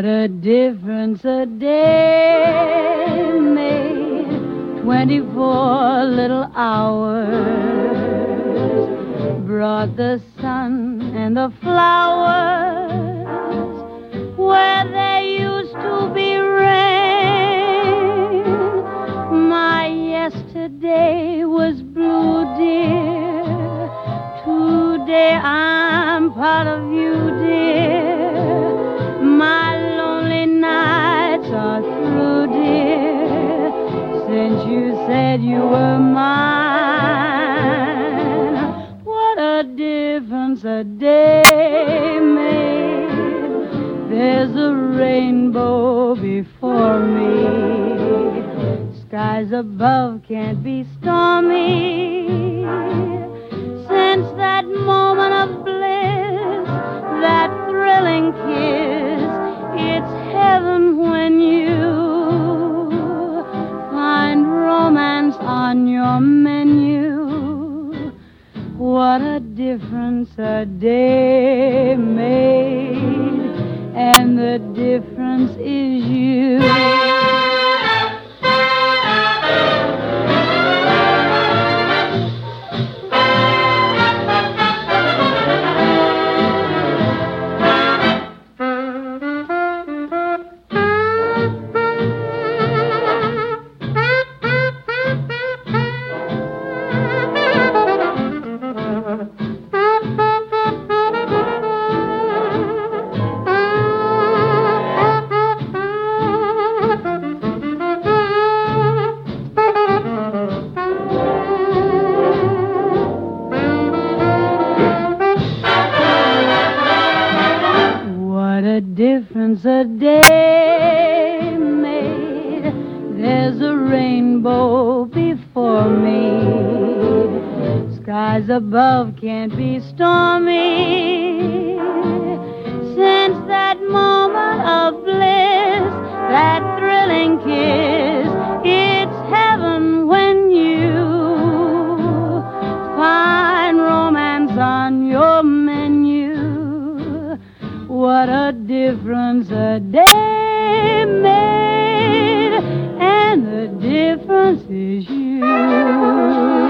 a difference a day made. 24 little hours brought the sun and the flowers where there used to be rain. My yesterday was blue, dear. Today I'm part of you, dear. My lonely nights are through, dear, since you said you were mine. What a difference a day made. There's a rainbow before me. Skies above can't be stormy. Since that moment of bliss, that thrilling kiss, it's heaven when you find romance on your menu. What a difference a day made, and the difference is you. What a difference a day made. There's a rainbow before me. Skies above can't be stormy. Since that moment of bliss, that thrilling kiss, it's heaven when you find romance on your menu. What a difference a day made, and the difference is you.